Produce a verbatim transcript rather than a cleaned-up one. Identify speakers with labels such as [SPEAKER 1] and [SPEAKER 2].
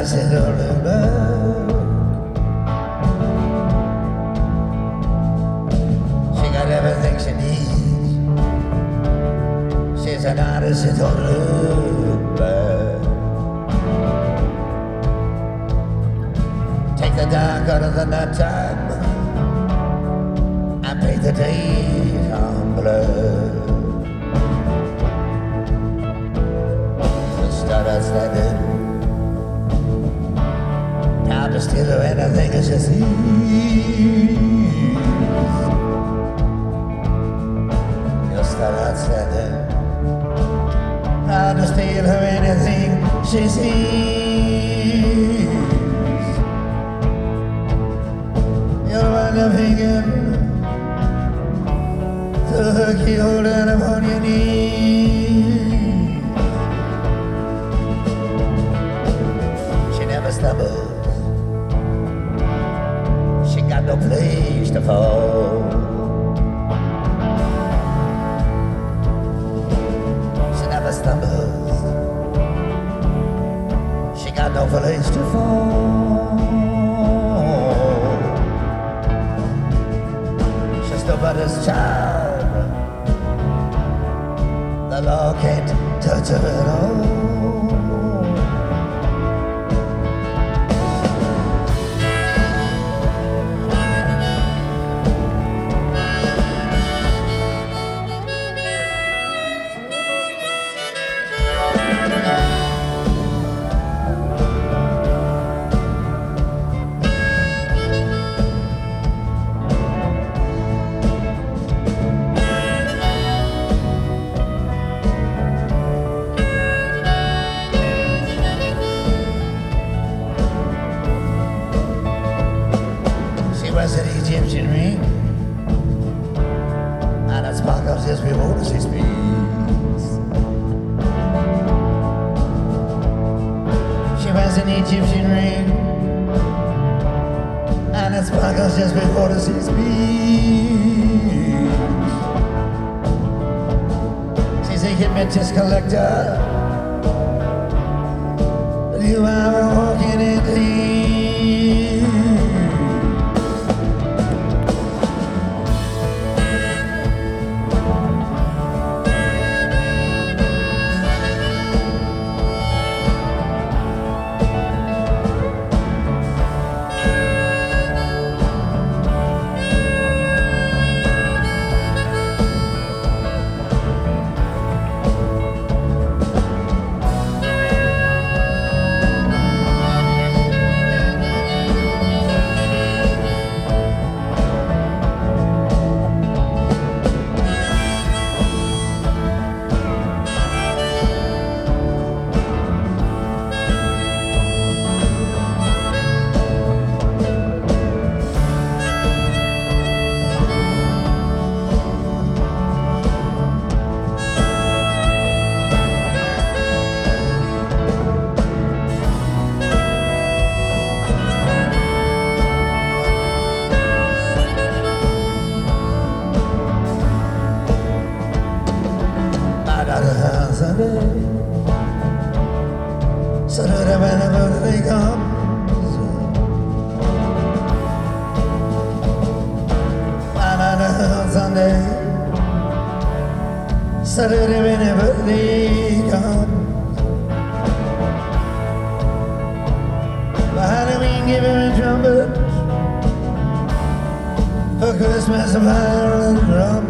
[SPEAKER 1] said, oh, look back. She got everything she needs. She's an artist, she don't look back. Take the dark out of the night time. I paint the daytime blood. Start standing, proud to steal her anything as she sees. You'll start out standing, proud to steal her anything she sees. You'll wind up hanging to her keyhole down upon your knees. Stumbles. She got no place to fall. She never stumbles. She got no place to fall. She's nobody's child. The law can't touch her at all. Was an Egyptian ring, and it sparkles as we walk as she speaks. She was an Egyptian ring, and it sparkles as we walk as she speaks. She's a hypnotist collector, but you are walking in the Sunday, Saturday when the birthday comes, I'm on a Sunday, Saturday when the birthday comes. For Halloween, give him a trumpet. For Christmas, a violin drum.